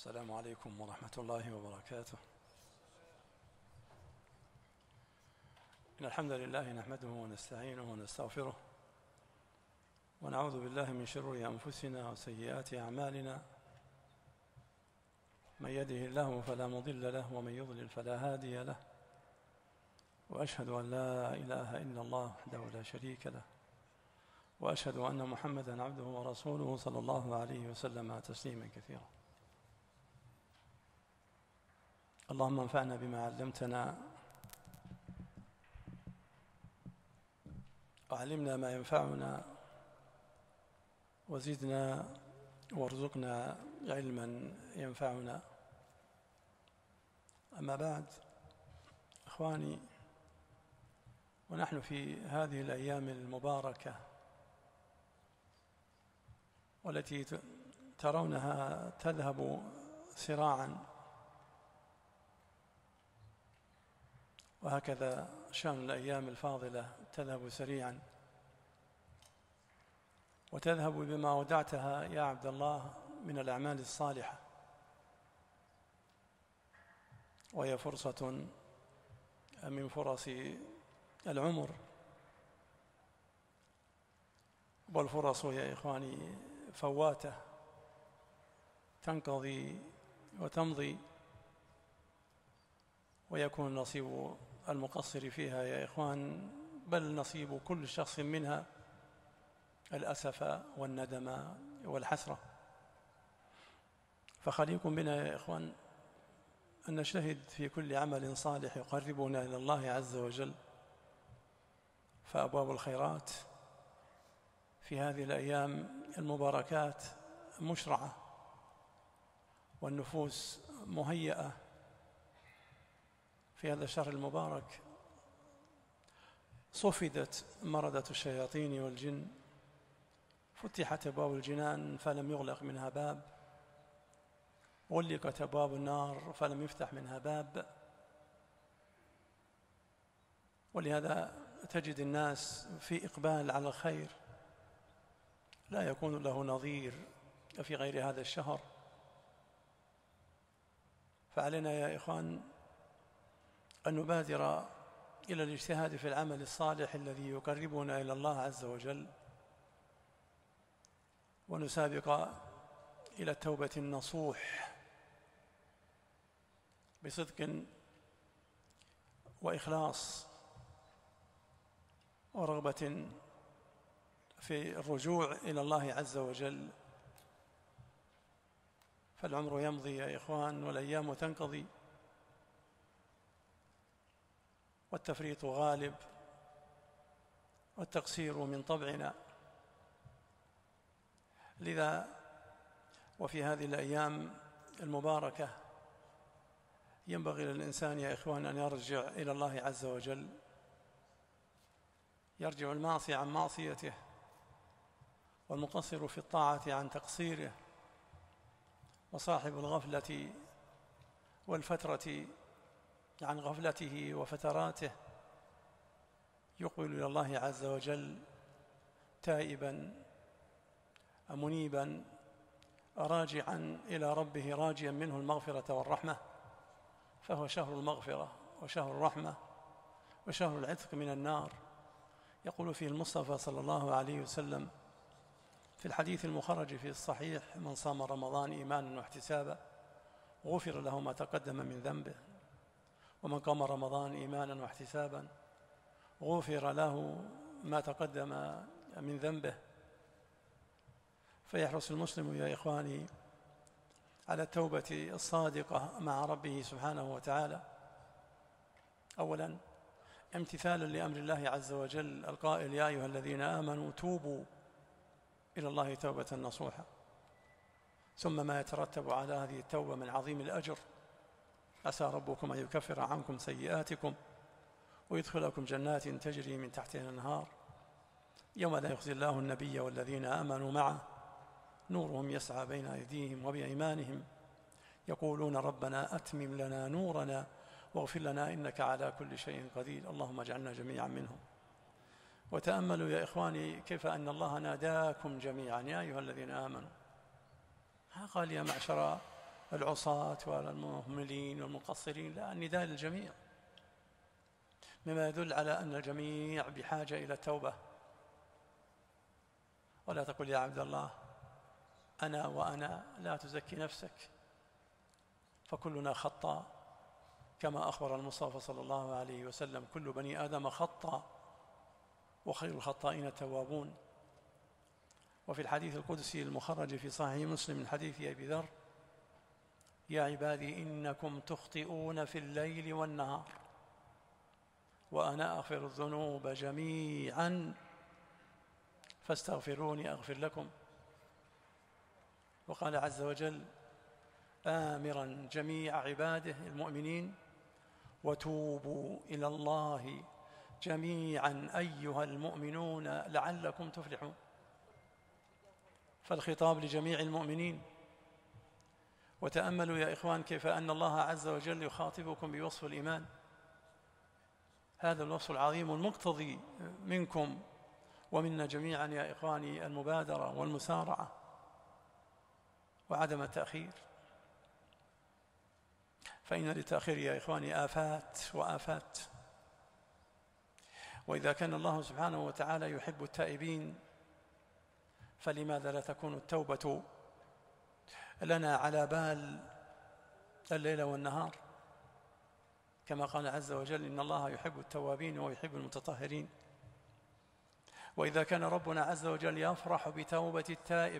السلام عليكم ورحمة الله وبركاته. إن الحمد لله نحمده ونستعينه ونستغفره ونعوذ بالله من شرور أنفسنا وسيئات أعمالنا. من يهده الله فلا مضل له ومن يضلل فلا هادي له، وأشهد أن لا إله إلا الله وحده لا شريك له، وأشهد أن محمدًا عبده ورسوله صلى الله عليه وسلم تسليما كثيرا. اللهم انفعنا بما علمتنا وعلمنا ما ينفعنا وزدنا وارزقنا علما ينفعنا. أما بعد، إخواني، ونحن في هذه الأيام المباركة والتي ترونها تذهب سراعا، وهكذا شأن الأيام الفاضلة تذهب سريعا، وتذهب بما ودعتها يا عبد الله من الأعمال الصالحة، وهي فرصة من فرص العمر، والفرص يا إخواني فواتة تنقضي وتمضي، ويكون نصيب المقصر فيها يا إخوان، بل نصيب كل شخص منها الأسف والندم والحسرة. فخليكم بنا يا إخوان أن نجتهد في كل عمل صالح يقربنا إلى الله عز وجل، فأبواب الخيرات في هذه الأيام المباركات مشرعة، والنفوس مهيئة في هذا الشهر المبارك. صفدت مردة الشياطين والجن، فتحت أبواب الجنان فلم يغلق منها باب، غلقت أبواب النار فلم يفتح منها باب. ولهذا تجد الناس في إقبال على الخير لا يكون له نظير في غير هذا الشهر. فعلينا يا إخوان أن نبادر إلى الاجتهاد في العمل الصالح الذي يقربنا إلى الله عز وجل، ونسابق إلى التوبة النصوح بصدق وإخلاص ورغبة في الرجوع إلى الله عز وجل. فالعمر يمضي يا إخوان، والأيام تنقضي، والتفريط غالب، والتقصير من طبعنا. لذا وفي هذه الأيام المباركة ينبغي للإنسان يا إخوان أن يرجع إلى الله عز وجل، يرجع المعصي عن معصيته، والمقصر في الطاعة عن تقصيره، وصاحب الغفلة والفترة عن غفلته وفتراته يقبل إلى الله عز وجل تائبا منيبا راجعا إلى ربه، راجيا منه المغفرة والرحمة. فهو شهر المغفرة وشهر الرحمة وشهر العتق من النار. يقول فيه المصطفى صلى الله عليه وسلم في الحديث المخرج في الصحيح: من صام رمضان إيمانا واحتسابا غفر له ما تقدم من ذنبه، ومن قام رمضان إيمانا واحتسابا غفر له ما تقدم من ذنبه. فيحرص المسلم يا إخواني على التوبة الصادقة مع ربه سبحانه وتعالى، أولا امتثالا لأمر الله عز وجل القائل: يا أيها الذين آمنوا توبوا إلى الله توبة نصوحا. ثم ما يترتب على هذه التوبة من عظيم الأجر: عسى ربكم أن يكفر عنكم سيئاتكم ويدخلكم جنات تجري من تحتها الأنهار يوم لا يخزي الله النبي والذين آمنوا معه نورهم يسعى بين أيديهم وبأيمانهم يقولون ربنا أتمم لنا نورنا واغفر لنا إنك على كل شيء قدير. اللهم اجعلنا جميعا منهم. وتأملوا يا إخواني كيف أن الله ناداكم جميعا: يا أيها الذين آمنوا. قال: يا معشر العصاة والمهملين والمقصرين، لا، النداء للجميع، مما يدل على أن الجميع بحاجة إلى التوبة. ولا تقل يا عبد الله أنا وأنا، لا تزكي نفسك، فكلنا خطاء، كما أخبر المصطفى صلى الله عليه وسلم: كل بني آدم خطاء وخير الخطائين التوابون. وفي الحديث القدسي المخرج في صحيح مسلم من حديث أبي ذر: يا عبادي إنكم تخطئون في الليل والنهار وأنا أغفر الذنوب جميعا فاستغفروني أغفر لكم. وقال عز وجل آمرا جميع عباده المؤمنين: وتوبوا إلى الله جميعا أيها المؤمنون لعلكم تفلحون. فالخطاب لجميع المؤمنين. وتأملوا يا إخوان كيف أن الله عز وجل يخاطبكم بوصف الإيمان، هذا الوصف العظيم المقتضي منكم ومنا جميعا يا إخواني المبادرة والمسارعة وعدم التأخير، فإن للتأخير يا إخواني آفات وآفات. وإذا كان الله سبحانه وتعالى يحب التائبين، فلماذا لا تكون التوبة لنا على بال الليل والنهار، كما قال عز وجل: إن الله يحب التوابين ويحب المتطهرين. وإذا كان ربنا عز وجل يفرح بتوبة التائب،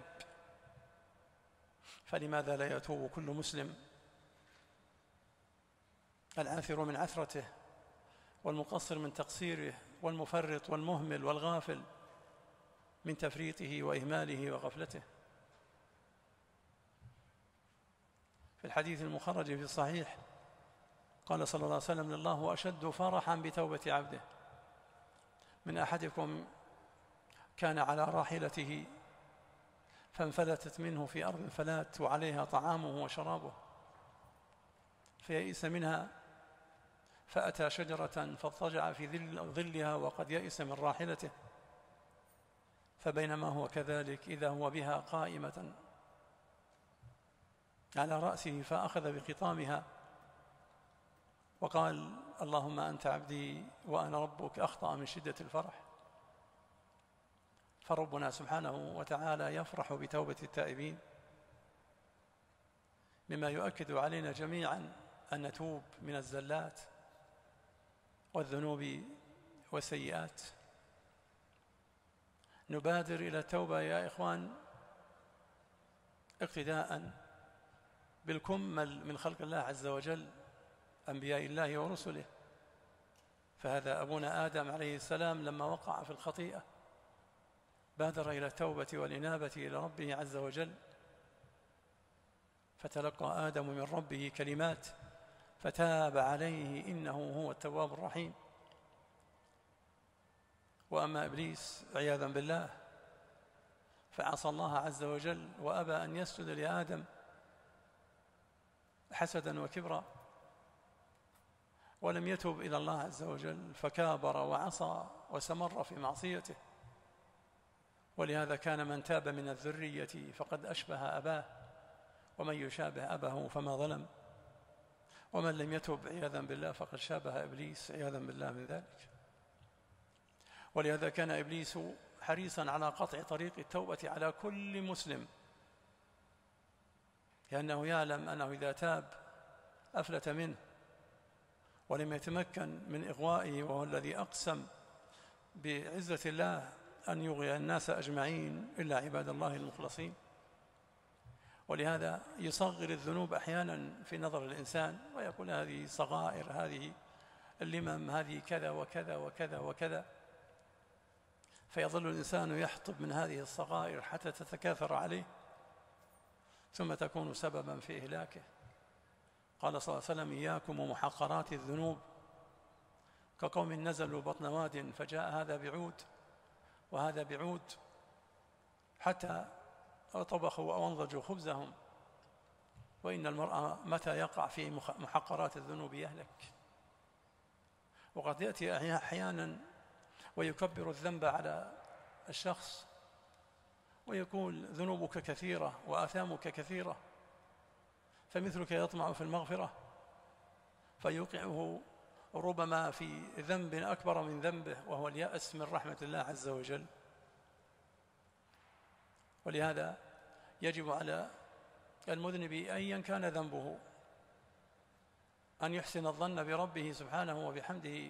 فلماذا لا يتوب كل مسلم؟ العاثر من عثرته، والمقصر من تقصيره، والمفرط والمهمل والغافل من تفريطه وإهماله وغفلته. في الحديث المخرج في الصحيح قال صلى الله عليه وسلم: الله أشد فرحا بتوبة عبده من أحدكم كان على راحلته فانفلتت منه في أرض فلات وعليها طعامه وشرابه، فيئس منها فأتى شجرة فاضطجع في ظلها وقد يئس من راحلته، فبينما هو كذلك إذا هو بها قائمة على رأسه، فأخذ بخطامها وقال: اللهم أنت عبدي وأنا ربك، أخطأ من شدة الفرح. فربنا سبحانه وتعالى يفرح بتوبة التائبين، مما يؤكد علينا جميعا أن نتوب من الزلات والذنوب والسيئات. نبادر إلى التوبة يا إخوان اقتداء بالكمل من خلق الله عز وجل، أنبياء الله ورسله. فهذا أبونا آدم عليه السلام لما وقع في الخطيئة بادر إلى التوبة والإنابة إلى ربه عز وجل، فتلقى آدم من ربه كلمات فتاب عليه إنه هو التواب الرحيم. وأما إبليس عياذا بالله فعصى الله عز وجل وأبى أن يسجد لآدم حسدا وكبرا، ولم يتب إلى الله عز وجل فكابر وعصى واستمر في معصيته. ولهذا كان من تاب من الذرية فقد أشبه أباه، ومن يشابه أباه فما ظلم، ومن لم يتب عياذا بالله فقد شابه إبليس عياذا بالله من ذلك. ولهذا كان إبليس حريصا على قطع طريق التوبة على كل مسلم، لأنه يعلم أنه إذا تاب أفلت منه ولم يتمكن من إغوائه، وهو الذي أقسم بعزة الله أن يغوي الناس أجمعين إلا عباد الله المخلصين. ولهذا يصغر الذنوب أحيانا في نظر الإنسان ويقول هذه صغائر، هذه اللمم، هذه كذا وكذا وكذا وكذا، فيظل الإنسان يحطب من هذه الصغائر حتى تتكاثر عليه ثم تكون سببا في إهلاكه. قال صلى الله عليه وسلم: إياكم ومحقرات الذنوب، كقوم نزلوا بطن واد فجاء هذا بعود وهذا بعود حتى طبخوا أو انضجوا خبزهم، وإن المرء متى يقع في محقرات الذنوب يهلك. وقد يأتي أحيانا ويكبر الذنب على الشخص ويقول ذنوبك كثيرة وآثامك كثيرة، فمثلك يطمع في المغفرة فيوقعه ربما في ذنب أكبر من ذنبه، وهو اليأس من رحمة الله عز وجل. ولهذا يجب على المذنب أيا كان ذنبه أن يحسن الظن بربه سبحانه وبحمده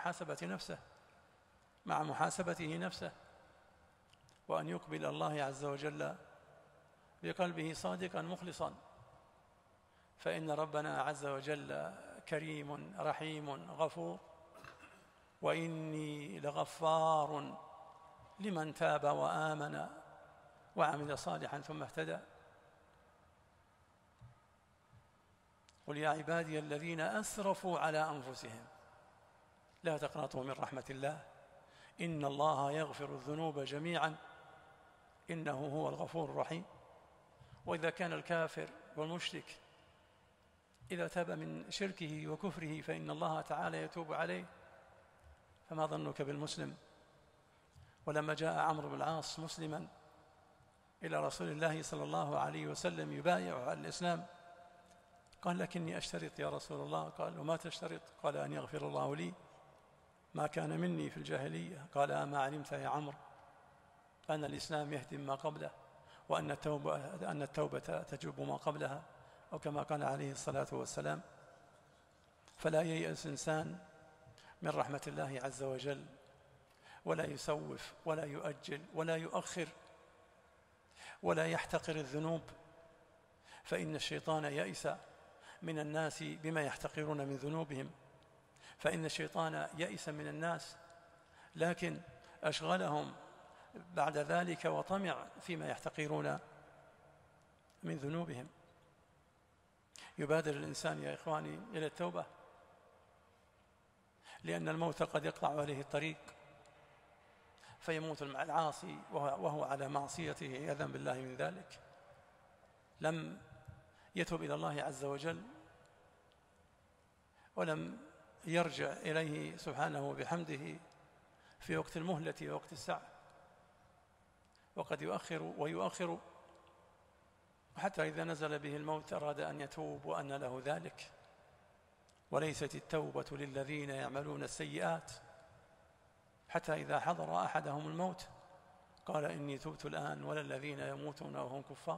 مع محاسبته نفسه، وأن يقبل الله عز وجل بقلبه صادقا مخلصا، فإن ربنا عز وجل كريم رحيم غفور، وإني لغفار لمن تاب وآمن وعمل صالحا ثم اهتدى. قل يا عبادي الذين أسرفوا على أنفسهم لا تقنطوا من رحمة الله إن الله يغفر الذنوب جميعا إنه هو الغفور الرحيم. وإذا كان الكافر والمشرك إذا تاب من شركه وكفره فإن الله تعالى يتوب عليه، فما ظنك بالمسلم؟ ولما جاء عمرو بن العاص مسلما إلى رسول الله صلى الله عليه وسلم يبايع على الإسلام، قال لكني أشترط يا رسول الله. قال وما تشترط؟ قال أن يغفر الله لي ما كان مني في الجاهلية. قال أما علمت يا عمرو أن الإسلام يهدم ما قبله، وأن التوبة تجب ما قبلها، أو كما قال عليه الصلاة والسلام. فلا ييأس إنسان من رحمة الله عز وجل، ولا يسوف ولا يؤجل ولا يؤخر ولا يحتقر الذنوب، فإن الشيطان يئس من الناس بما يحتقرون من ذنوبهم، فإن الشيطان يئس من الناس لكن أشغلهم بعد ذلك وطمع فيما يحتقرون من ذنوبهم. يبادر الإنسان يا إخواني إلى التوبة، لأن الموت قد يقطع عليه الطريق فيموت مع العاصي وهو على معصيته عياذا بالله من ذلك، لم يتوب إلى الله عز وجل ولم يرجع إليه سبحانه وبحمده في وقت المهلة ووقت السعة، وقد يؤخر ويؤخر حتى إذا نزل به الموت أراد أن يتوب وأن له ذلك. وليست التوبة للذين يعملون السيئات حتى إذا حضر أحدهم الموت قال إني تبت الآن، ولا الذين يموتون وهم كفار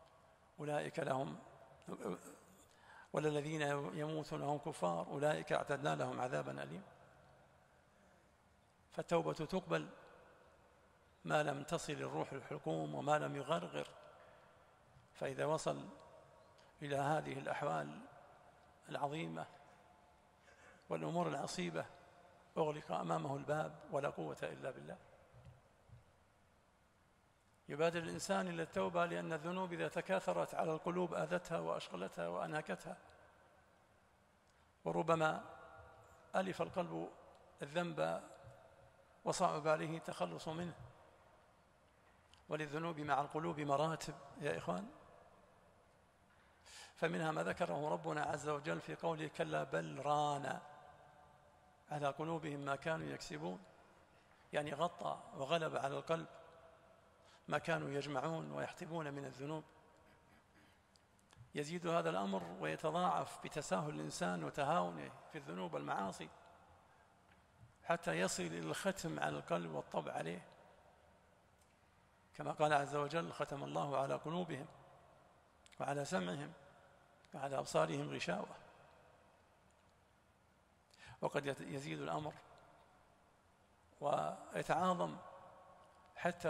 أولئك أعتدنا لهم عذابا أليما. فالتوبة تقبل ما لم تصل الروح الحلقوم وما لم يغرغر، فإذا وصل إلى هذه الأحوال العظيمة والأمور العصيبة أغلق أمامه الباب ولا قوة إلا بالله. يبادر الإنسان إلى التوبة، لأن الذنوب إذا تكاثرت على القلوب آذتها وأشغلتها وأنهكتها، وربما ألف القلب الذنب وصعب عليه التخلص منه. وللذنوب مع القلوب مراتب يا إخوان، فمنها ما ذكره ربنا عز وجل في قوله كلا بل ران على قلوبهم ما كانوا يكسبون، يعني غطى وغلب على القلب ما كانوا يجمعون ويحتبون من الذنوب. يزيد هذا الأمر ويتضاعف بتساهل الإنسان وتهاونه في الذنوب والمعاصي حتى يصل إلى الختم على القلب والطبع عليه، كما قال عز وجل ختم الله على قلوبهم وعلى سمعهم وعلى أبصارهم غشاوة. وقد يزيد الأمر ويتعاظم حتى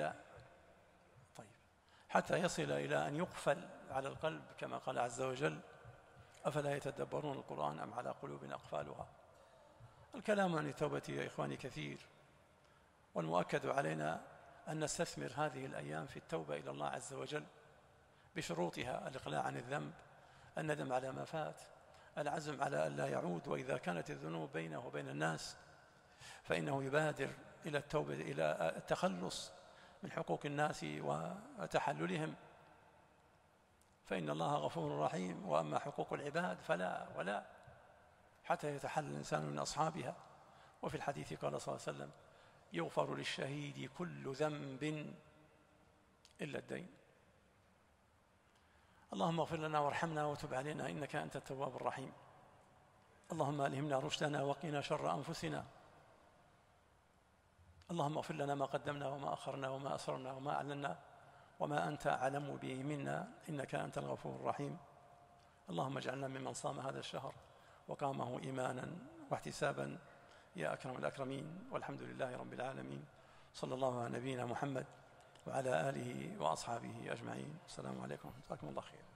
يصل إلى أن يقفل على القلب، كما قال عز وجل أفلا يتدبرون القرآن أم على قلوب أقفالها. الكلام عن التوبة يا إخواني كثير، والمؤكد علينا أن نستثمر هذه الأيام في التوبة إلى الله عز وجل بشروطها: الإقلاع عن الذنب، الندم على ما فات، العزم على أن لا يعود، وإذا كانت الذنوب بينه وبين الناس فإنه يبادر إلى التوبة، إلى التخلص من حقوق الناس وتحللهم، فإن الله غفور رحيم. وأما حقوق العباد فلا ولا حتى يتحلل الإنسان من أصحابها. وفي الحديث قال صلى الله عليه وسلم يغفر للشهيد كل ذنب إلا الدين. اللهم اغفر لنا وارحمنا وتب علينا إنك أنت التواب الرحيم. اللهم ألهمنا رشدنا وقنا شر أنفسنا. اللهم اغفر لنا ما قدمنا وما أخرنا وما أسررنا وما أعلنا وما أنت أعلم به منا إنك أنت الغفور الرحيم. اللهم اجعلنا ممن صام هذا الشهر وقامه إيمانا واحتسابا يا أكرم الأكرمين، والحمد لله رب العالمين. صلى الله على نبينا محمد وعلى آله وأصحابه أجمعين. السلام عليكم، جزاكم الله خير.